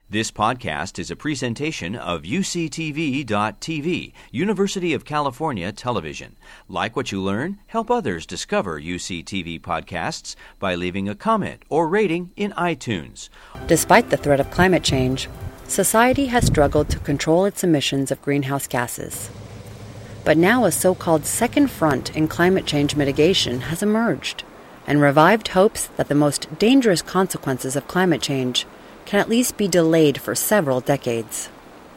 This podcast is a presentation of UCTV.tv, University of California Television. Like what you learn? Help others discover UCTV podcasts by leaving a comment or rating in iTunes. Despite the threat of climate change, society has struggled to control its emissions of greenhouse gases. But now a so-called second front in climate change mitigation has emerged and revived hopes that the most dangerous consequences of climate change can at least be delayed for several decades.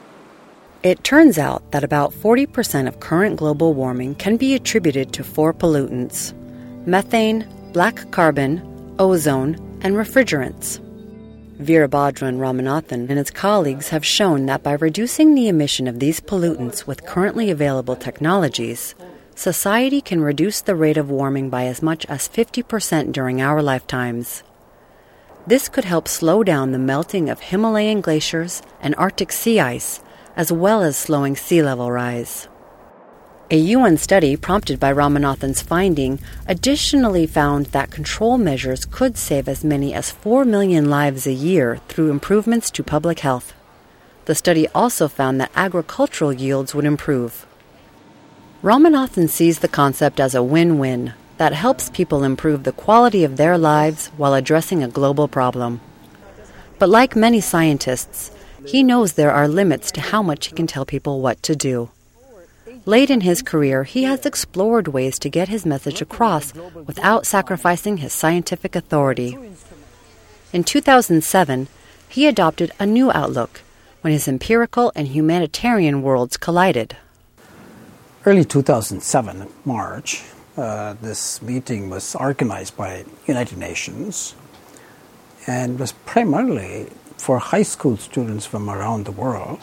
It turns out that about 40% of current global warming can be attributed to four pollutants: methane, black carbon, ozone, and refrigerants. Veerabhadran Ramanathan and his colleagues have shown that by reducing the emission of these pollutants with currently available technologies, society can reduce the rate of warming by as much as 50% during our lifetimes. This could help slow down the melting of Himalayan glaciers and Arctic sea ice, as well as slowing sea level rise. A UN study prompted by Ramanathan's finding additionally found that control measures could save as many as 4 million lives a year through improvements to public health. The study also found that agricultural yields would improve. Ramanathan sees the concept as a win-win that helps people improve the quality of their lives while addressing a global problem. But like many scientists, he knows there are limits to how much he can tell people what to do. Late in his career, he has explored ways to get his message across without sacrificing his scientific authority. In 2007, he adopted a new outlook when his empirical and humanitarian worlds collided. Early 2007, March, this meeting was organized by United Nations and was primarily for high school students from around the world.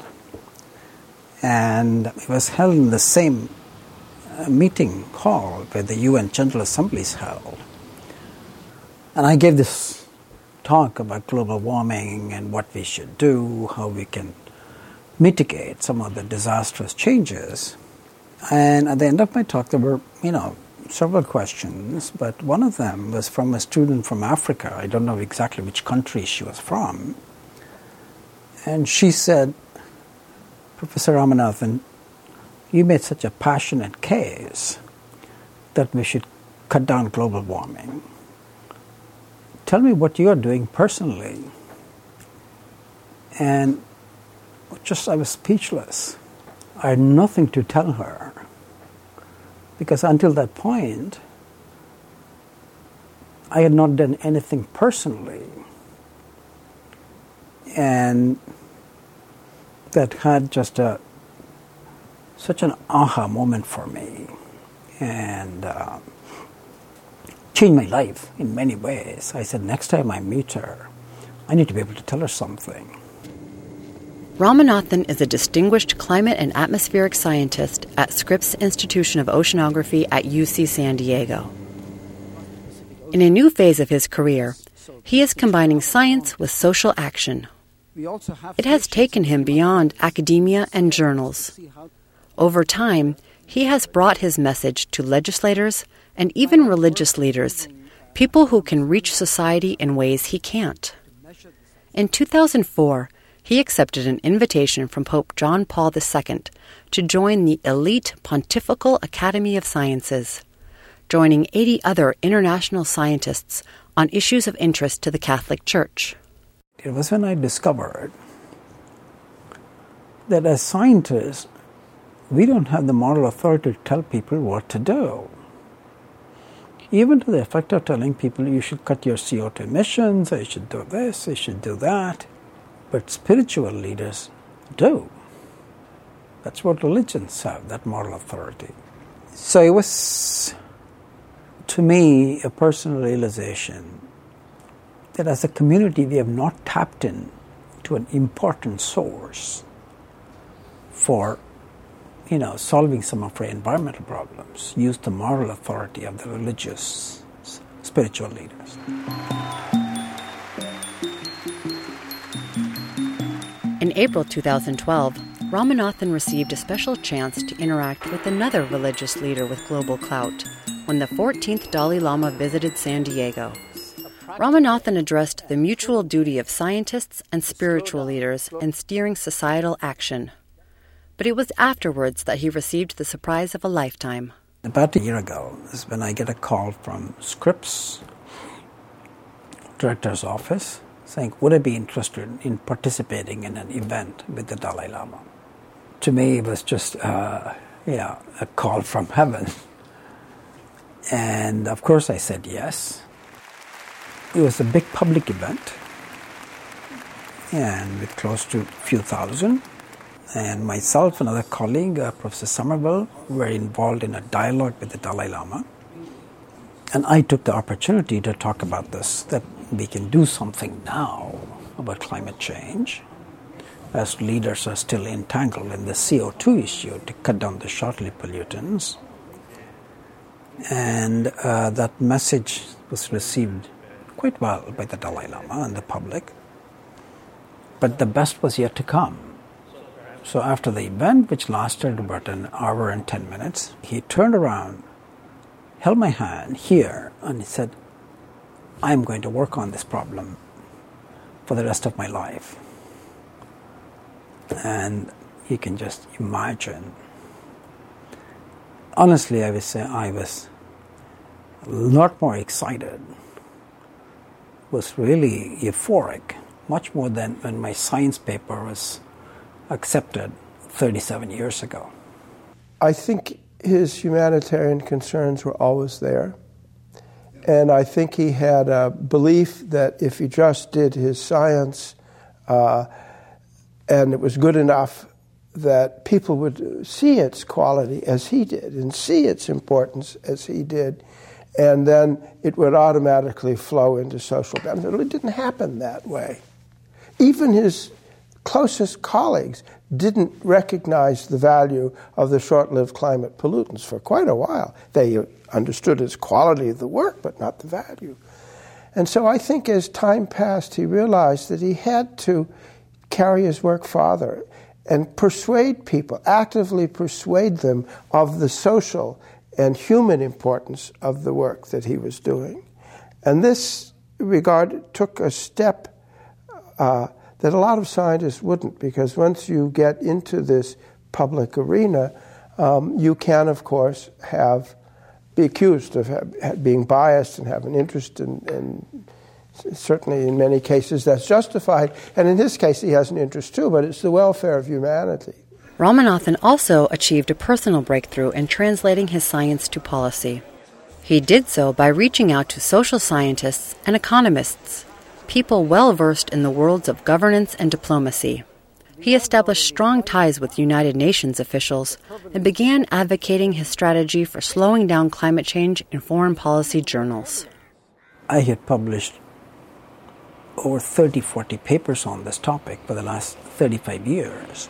And it was held in the same meeting hall where the UN General Assembly is held. And I gave this talk about global warming and what we should do, how we can mitigate some of the disastrous changes. And at the end of my talk, there were, several questions, but one of them was from a student from Africa. I don't know exactly which country she was from. And she said, "Professor Ramanathan, you made such a passionate case that we should cut down global warming. Tell me what you are doing personally." And I was speechless. I had nothing to tell her, because until that point, I had not done anything personally. And that had just such an aha moment for me, and changed my life in many ways. I said, next time I meet her, I need to be able to tell her something. Ramanathan is a distinguished climate and atmospheric scientist at Scripps Institution of Oceanography at UC San Diego. In a new phase of his career, he is combining science with social action. It has taken him beyond academia and journals. Over time, he has brought his message to legislators and even religious leaders, people who can reach society in ways he can't. In 2004, he accepted an invitation from Pope John Paul II to join the elite Pontifical Academy of Sciences, joining 80 other international scientists on issues of interest to the Catholic Church. It was when I discovered that as scientists, we don't have the moral authority to tell people what to do. Even to the effect of telling people you should cut your CO2 emissions, or you should do this, you should do that. But spiritual leaders do. That's what religions have, that moral authority. So it was, to me, a personal realization that as a community we have not tapped in to an important source for, solving some of our environmental problems. Use the moral authority of the religious, spiritual leaders. In April 2012, Ramanathan received a special chance to interact with another religious leader with global clout when the 14th Dalai Lama visited San Diego. Ramanathan addressed the mutual duty of scientists and spiritual leaders in steering societal action. But it was afterwards that he received the surprise of a lifetime. About a year ago is when I get a call from Scripps director's office saying, would I be interested in participating in an event with the Dalai Lama? To me, it was just a call from heaven. And of course I said yes. It was a big public event, and with close to a few thousand. And myself and another colleague, Professor Somerville, were involved in a dialogue with the Dalai Lama. And I took the opportunity to talk about this, that we can do something now about climate change, as leaders are still entangled in the CO2 issue to cut down the short-lived pollutants. And that message was received quite well by the Dalai Lama and the public. But the best was yet to come. So after the event, which lasted about an hour and 10 minutes, he turned around, held my hand here, and he said, I'm going to work on this problem for the rest of my life. And you can just imagine. Honestly, I would say I was a lot more excited, was really euphoric, much more than when my science paper was accepted 37 years ago. I think his humanitarian concerns were always there. And I think he had a belief that if he just did his science and it was good enough, that people would see its quality as he did and see its importance as he did, and then it would automatically flow into social benefit. It didn't happen that way. Even his closest colleagues didn't recognize the value of the short-lived climate pollutants for quite a while. They understood its quality of the work, but not the value. And so I think as time passed, he realized that he had to carry his work farther and persuade people, actively persuade them of the social and human importance of the work that he was doing. And this regard took a step that a lot of scientists wouldn't, because once you get into this public arena, you can, of course, be accused of being biased and have an interest in certainly in many cases that's justified. And in his case, he has an interest too, but it's the welfare of humanity. Ramanathan also achieved a personal breakthrough in translating his science to policy. He did so by reaching out to social scientists and economists, people well-versed in the worlds of governance and diplomacy. He established strong ties with United Nations officials and began advocating his strategy for slowing down climate change in foreign policy journals. I had published over 30, 40 papers on this topic for the last 35 years.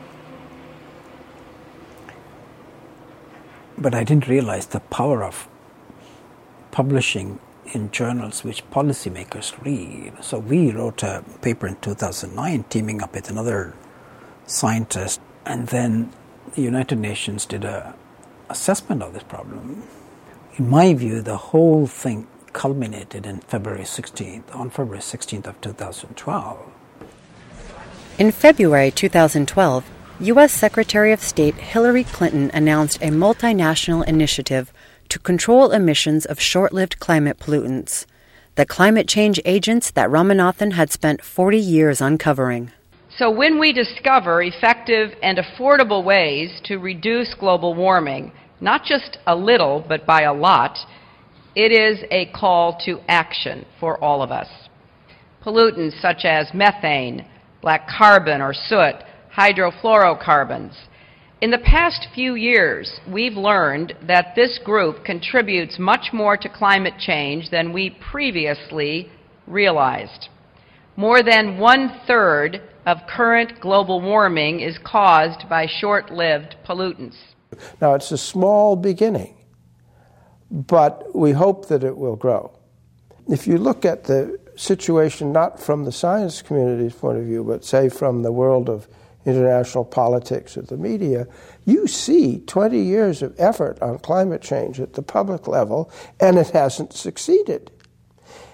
But I didn't realize the power of publishing in journals which policymakers read. So we wrote a paper in 2009, teaming up with another scientist, and then the United Nations did an assessment of this problem. In my view, the whole thing culminated on February 16th of 2012. In February 2012, U.S. Secretary of State Hillary Clinton announced a multinational initiative to control emissions of short-lived climate pollutants, the climate change agents that Ramanathan had spent 40 years uncovering. So when we discover effective and affordable ways to reduce global warming, not just a little, but by a lot, it is a call to action for all of us. Pollutants such as methane, black carbon or soot, hydrofluorocarbons. In the past few years, we've learned that this group contributes much more to climate change than we previously realized. More than 1/3 of current global warming is caused by short-lived pollutants. Now, it's a small beginning, but we hope that it will grow. If you look at the situation not from the science community's point of view, but say from the world of international politics or the media, you see 20 years of effort on climate change at the public level, and it hasn't succeeded.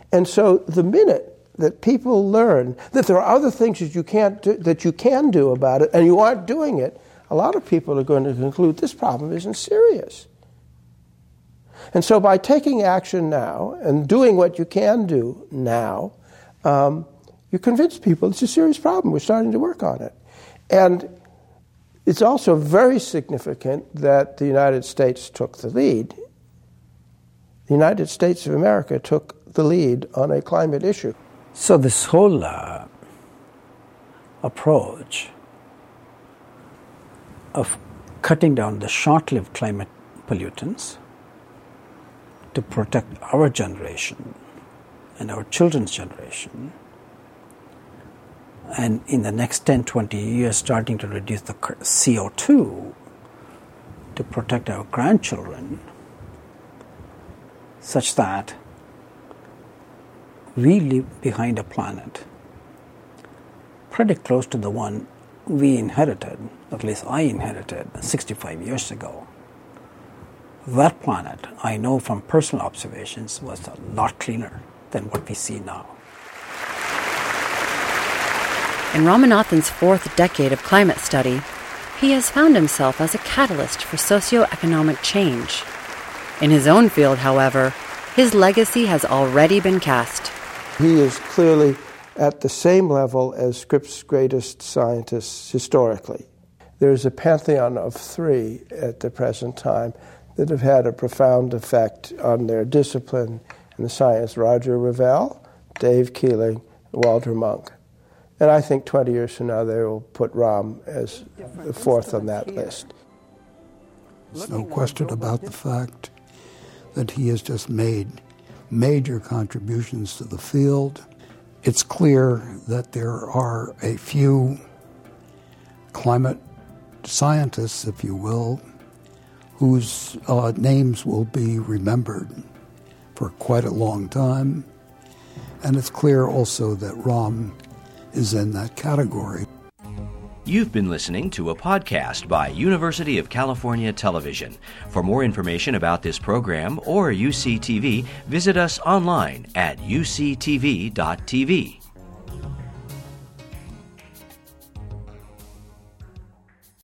And so the minute that people learn that there are other things that you can do about it, and you aren't doing it, a lot of people are going to conclude this problem isn't serious. And so by taking action now and doing what you can do now, you convince people it's a serious problem. We're starting to work on it. And it's also very significant that the United States took the lead. The United States of America took the lead on a climate issue. So this whole approach of cutting down the short-lived climate pollutants to protect our generation and our children's generation, and in the next 10, 20 years starting to reduce the CO2 to protect our grandchildren, such that we leave behind a planet pretty close to the one we inherited, at least I inherited 65 years ago. That planet, I know from personal observations, was a lot cleaner than what we see now. In Ramanathan's fourth decade of climate study, he has found himself as a catalyst for socioeconomic change. In his own field, however, his legacy has already been cast. He is clearly at the same level as Scrip's greatest scientists historically. There's a pantheon of three at the present time that have had a profound effect on their discipline and the science: Roger Revelle, Dave Keeling, Walter Munk. And I think 20 years from now they will put Ram as the fourth on that list. There's no question about the fact that he has just made major contributions to the field. It's clear that there are a few climate scientists, if you will, whose names will be remembered for quite a long time. And it's clear also that Ram is in that category. You've been listening to a podcast by University of California Television. For more information about this program or UCTV, visit us online at uctv.tv.